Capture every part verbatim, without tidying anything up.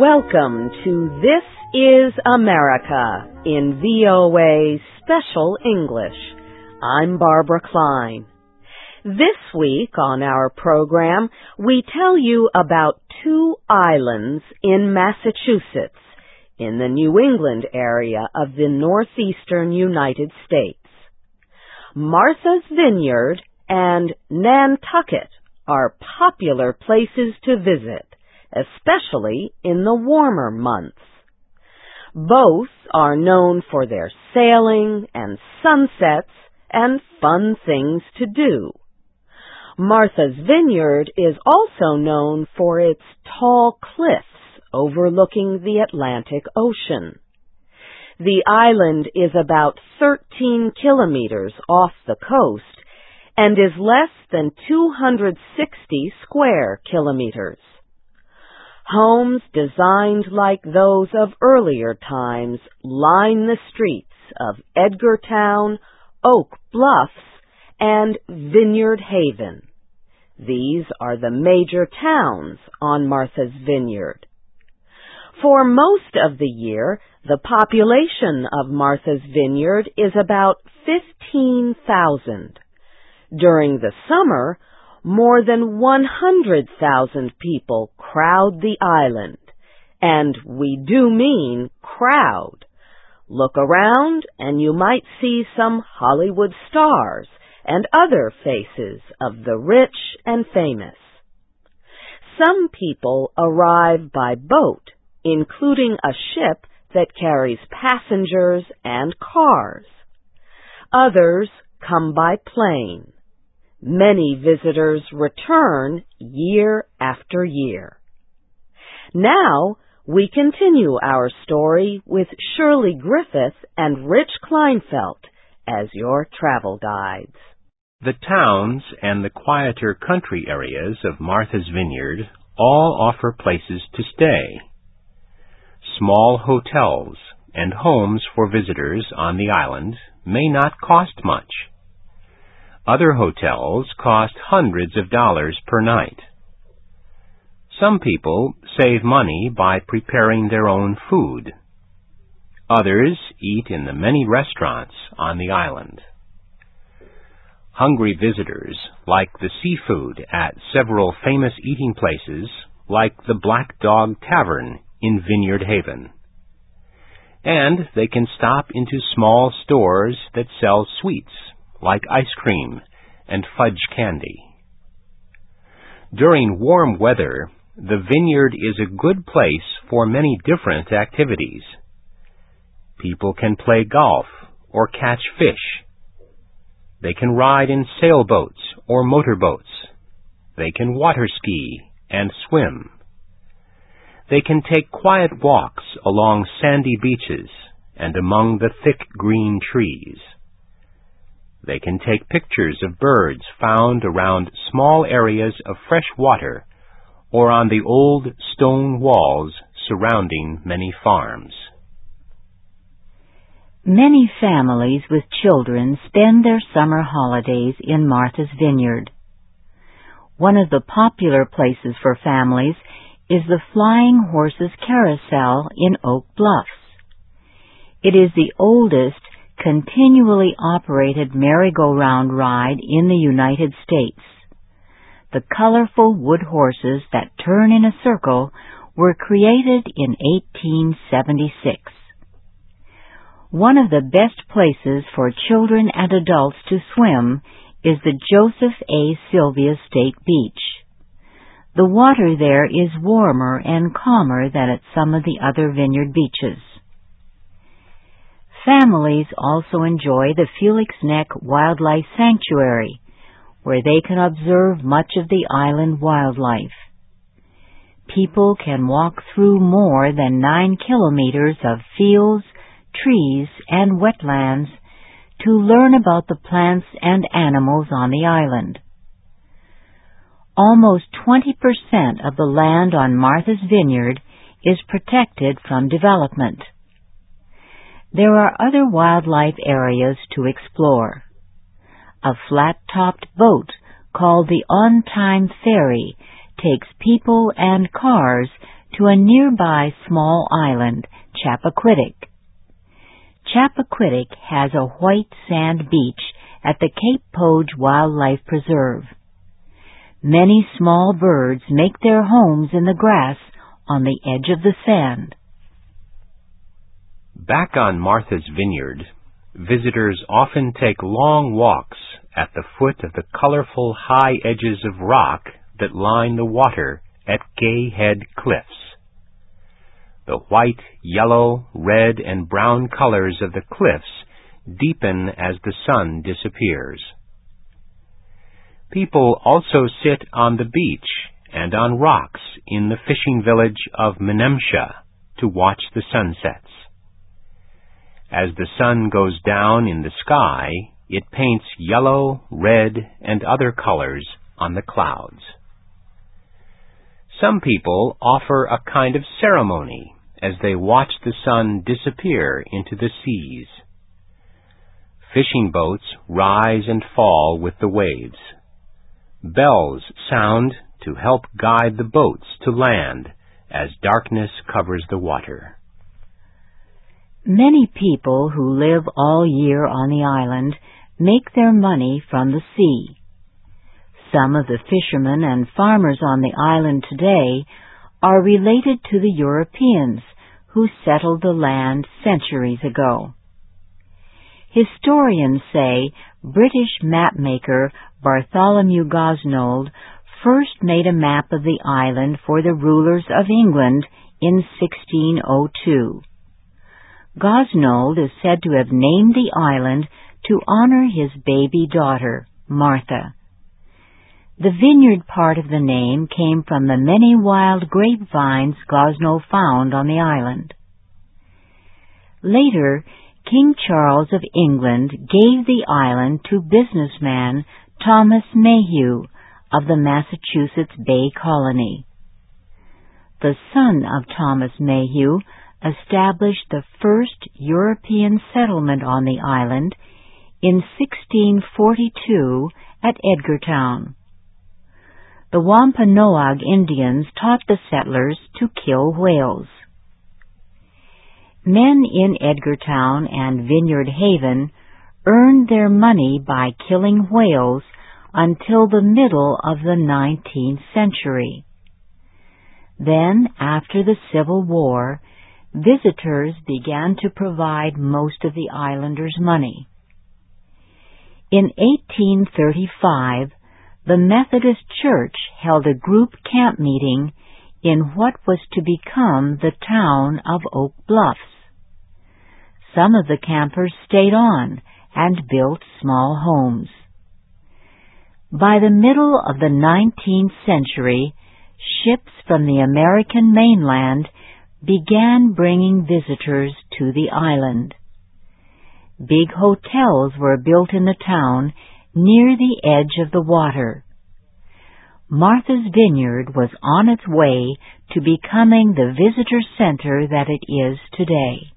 Welcome to This is America in V O A Special English. I'm Barbara Klein. This week on our program, we tell you about two islands in Massachusetts, in the New England area of the northeastern United States. Martha's Vineyard and Nantucket are popular places to visit, especially in the warmer months. Both are known for their sailing and sunsets and fun things to do. Martha's Vineyard is also known for its tall cliffs overlooking the Atlantic Ocean. The island is about thirteen kilometers off the coast and is less than two hundred sixty square kilometers. Homes designed like those of earlier times line the streets of Edgartown, Oak Bluffs, and Vineyard Haven. These are the major towns on Martha's Vineyard. For most of the year, the population of Martha's Vineyard is about fifteen thousand. During the summer, more than one hundred thousand people crowd the island, and we do mean crowd. Look around and you might see some Hollywood stars and other faces of the rich and famous. Some people arrive by boat, including a ship that carries passengers and cars. Others come by plane. Many visitors return year after year. Now, we continue our story with Shirley Griffith and Rich Kleinfeld as your travel guides. The towns and the quieter country areas of Martha's Vineyard all offer places to stay. Small hotels and homes for visitors on the island may not cost much. Other hotels cost hundreds of dollars per night. Some people save money by preparing their own food. Others eat in the many restaurants on the island. Hungry visitors like the seafood at several famous eating places like the Black Dog Tavern in Vineyard Haven. And they can stop into small stores that sell sweets like ice cream and fudge candy. During warm weather, the vineyard is a good place for many different activities. People can play golf or catch fish. They can ride in sailboats or motorboats. They can water ski and swim. They can take quiet walks along sandy beaches and among the thick green trees. They can take pictures of birds found around small areas of fresh water or on the old stone walls surrounding many farms. Many families with children spend their summer holidays in Martha's Vineyard. One of the popular places for families is the Flying Horses Carousel in Oak Bluffs. It is the oldest continually operated merry-go-round ride in the United States. The colorful wood horses that turn in a circle were created in eighteen seventy-six. One of the best places for children and adults to swim is the Joseph A. Sylvia State Beach. The water there is warmer and calmer than at some of the other vineyard beaches. Families also enjoy the Felix Neck Wildlife Sanctuary, where they can observe much of the island wildlife. People can walk through more than nine kilometers of fields, trees, and wetlands to learn about the plants and animals on the island. Almost twenty percent of the land on Martha's Vineyard is protected from development. There are other wildlife areas to explore. A flat-topped boat called the On Time Ferry takes people and cars to a nearby small island, Chappaquiddick. Chappaquiddick has a white sand beach at the Cape Poge Wildlife Preserve. Many small birds make their homes in the grass on the edge of the sand. Back on Martha's Vineyard, visitors often take long walks at the foot of the colorful high edges of rock that line the water at Gay Head Cliffs. The white, yellow, red, and brown colors of the cliffs deepen as the sun disappears. People also sit on the beach and on rocks in the fishing village of Menemsha to watch the sunsets. As the sun goes down in the sky, it paints yellow, red, and other colors on the clouds. Some people offer a kind of ceremony as they watch the sun disappear into the seas. Fishing boats rise and fall with the waves. Bells sound to help guide the boats to land as darkness covers the water. Many people who live all year on the island make their money from the sea. Some of the fishermen and farmers on the island today are related to the Europeans who settled the land centuries ago. Historians say British mapmaker Bartholomew Gosnold first made a map of the island for the rulers of England in sixteen oh two. Gosnold is said to have named the island to honor his baby daughter, Martha. The vineyard part of the name came from the many wild grapevines Gosnold found on the island. Later, King Charles of England gave the island to businessman Thomas Mayhew of the Massachusetts Bay Colony. The son of Thomas Mayhew established the first European settlement on the island in sixteen forty-two at Edgartown. The Wampanoag Indians taught the settlers to kill whales. Men in Edgartown and Vineyard Haven earned their money by killing whales until the middle of the nineteenth century. Then, after the Civil War, visitors began to provide most of the islanders' money. In eighteen thirty-five, the Methodist Church held a group camp meeting in what was to become the town of Oak Bluffs. Some of the campers stayed on and built small homes. By the middle of the nineteenth century, ships from the American mainland began bringing visitors to the island. Big hotels were built in the town near the edge of the water. Martha's Vineyard was on its way to becoming the visitor center that it is today.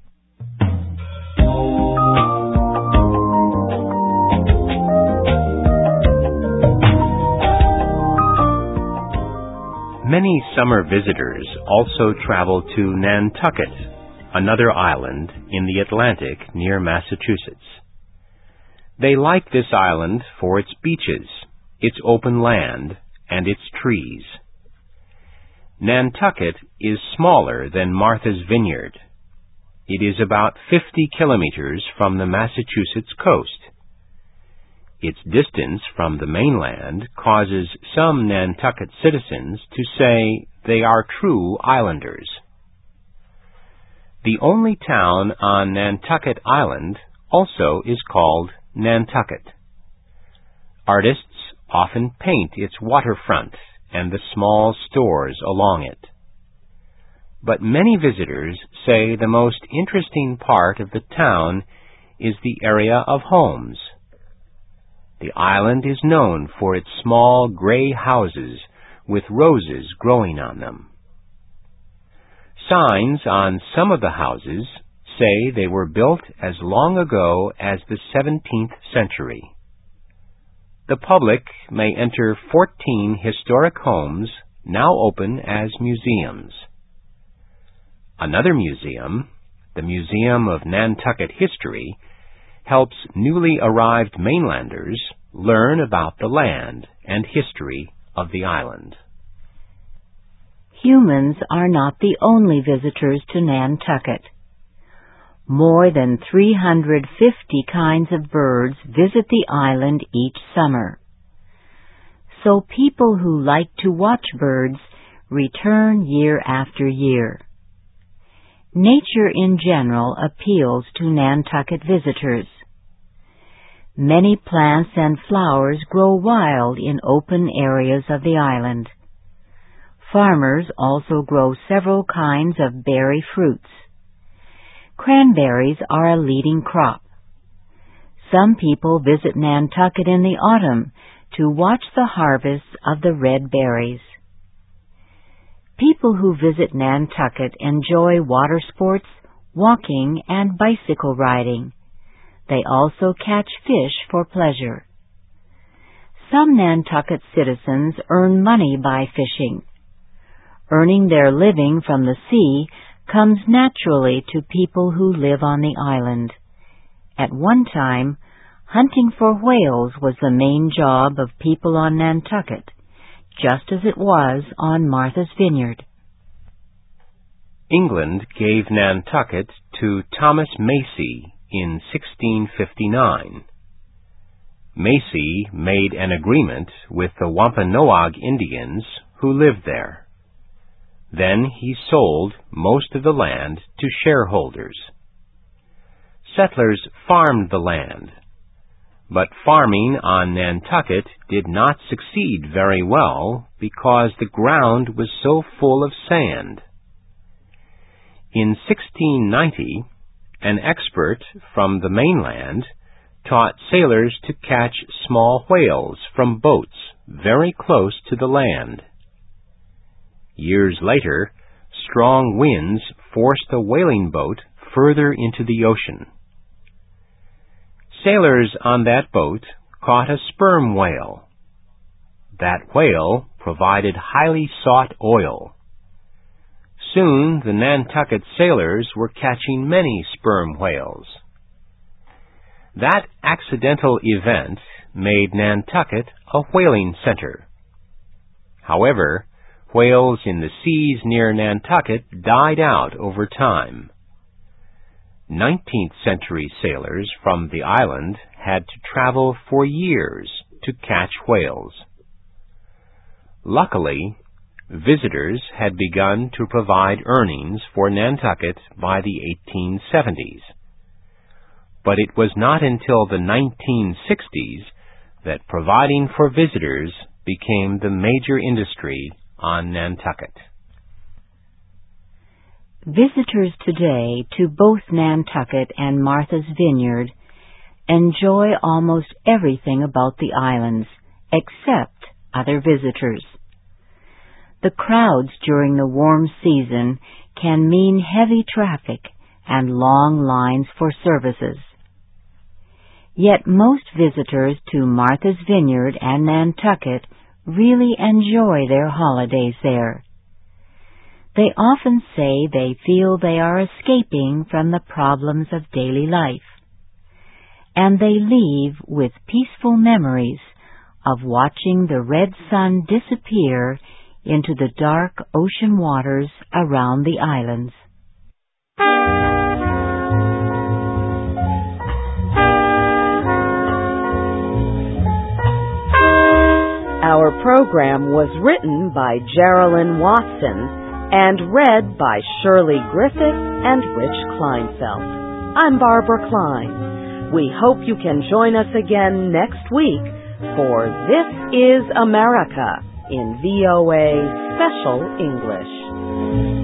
Many summer visitors also travel to Nantucket, another island in the Atlantic near Massachusetts. They like this island for its beaches, its open land, and its trees. Nantucket is smaller than Martha's Vineyard. It is about fifty kilometers from the Massachusetts coast. Its distance from the mainland causes some Nantucket citizens to say they are true islanders. The only town on Nantucket Island also is called Nantucket. Artists often paint its waterfront and the small stores along it. But many visitors say the most interesting part of the town is the area of homes. The island is known for its small gray houses with roses growing on them. Signs on some of the houses say they were built as long ago as the seventeenth century. The public may enter fourteen historic homes now open as museums. Another museum, the Museum of Nantucket History, helps newly arrived mainlanders learn about the land and history of the island. Humans are not the only visitors to Nantucket. More than three hundred fifty kinds of birds visit the island each summer. So people who like to watch birds return year after year. Nature in general appeals to Nantucket visitors. Many plants and flowers grow wild in open areas of the island. Farmers also grow several kinds of berry fruits. Cranberries are a leading crop. Some people visit Nantucket in the autumn to watch the harvests of the red berries. People who visit Nantucket enjoy water sports, walking, and bicycle riding. They also catch fish for pleasure. Some Nantucket citizens earn money by fishing. Earning their living from the sea comes naturally to people who live on the island. At one time, hunting for whales was the main job of people on Nantucket, just as it was on Martha's Vineyard. England gave Nantucket to Thomas Macy in sixteen fifty-nine. Macy made an agreement with the Wampanoag Indians who lived there. Then he sold most of the land to shareholders. Settlers farmed the land, but farming on Nantucket did not succeed very well because the ground was so full of sand. In sixteen ninety, an expert from the mainland taught sailors to catch small whales from boats very close to the land. Years later, strong winds forced a whaling boat further into the ocean. Sailors on that boat caught a sperm whale. That whale provided highly sought oil. Soon the Nantucket sailors were catching many sperm whales. That accidental event made Nantucket a whaling center. However, whales in the seas near Nantucket died out over time. nineteenth century sailors from the island had to travel for years to catch whales. Luckily, visitors had begun to provide earnings for Nantucket by the eighteen seventies. But it was not until the nineteen sixties that providing for visitors became the major industry on Nantucket. Visitors today to both Nantucket and Martha's Vineyard enjoy almost everything about the islands, except other visitors. The crowds during the warm season can mean heavy traffic and long lines for services. Yet most visitors to Martha's Vineyard and Nantucket really enjoy their holidays there. They often say they feel they are escaping from the problems of daily life, and they leave with peaceful memories of watching the red sun disappear into the dark ocean waters around the islands. Our program was written by Geraldine Watson and read by Shirley Griffith and Rich Kleinfeld. I'm Barbara Klein. We hope you can join us again next week for This is America in V O A Special English.